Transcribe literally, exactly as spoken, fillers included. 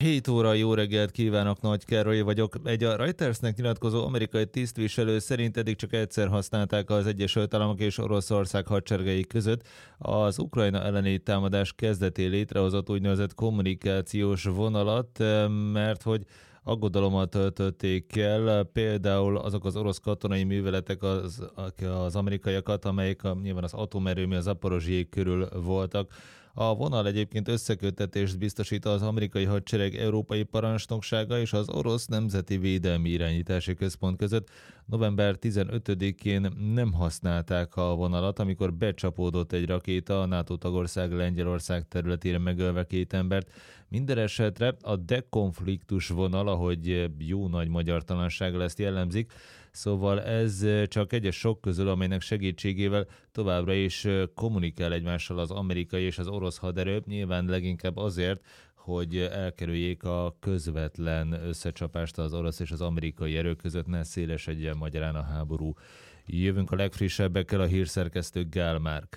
hét óra, jó reggelt kívánok, Nagy Károly vagyok. Egy a Reutersnek nyilatkozó amerikai tisztviselő szerint eddig csak egyszer használták az Egyesült Államok és Oroszország hadseregei között az Ukrajna elleni támadás kezdetén létrehozott úgynevezett kommunikációs vonalat, mert hogy aggodalommal töltötték el például azok az orosz katonai műveletek az, az amerikaiakat, amelyek a, nyilván az atomerőmű, az Zaporozsjé körül voltak. A vonal egyébként összeköttetést biztosít az amerikai hadsereg európai parancsnoksága és az orosz nemzeti védelmi irányítási központ között. November tizenötödikén nem használták a vonalat, amikor becsapódott egy rakéta a NATO tagország Lengyelország területére, megölve két embert. Minden esetre a dekonfliktus vonal, ahogy jó nagy magyartalansággal ezt jellemzik, szóval ez csak egyes sok közül, amelynek segítségével továbbra is kommunikál egymással az amerikai és az orosz haderő, nyilván leginkább azért, hogy elkerüljék a közvetlen összecsapást az orosz és az amerikai erők között, ne szélesedjen magyarán a háború. Jövünk a legfrissebbekkel, a hírszerkesztő Gál Márk.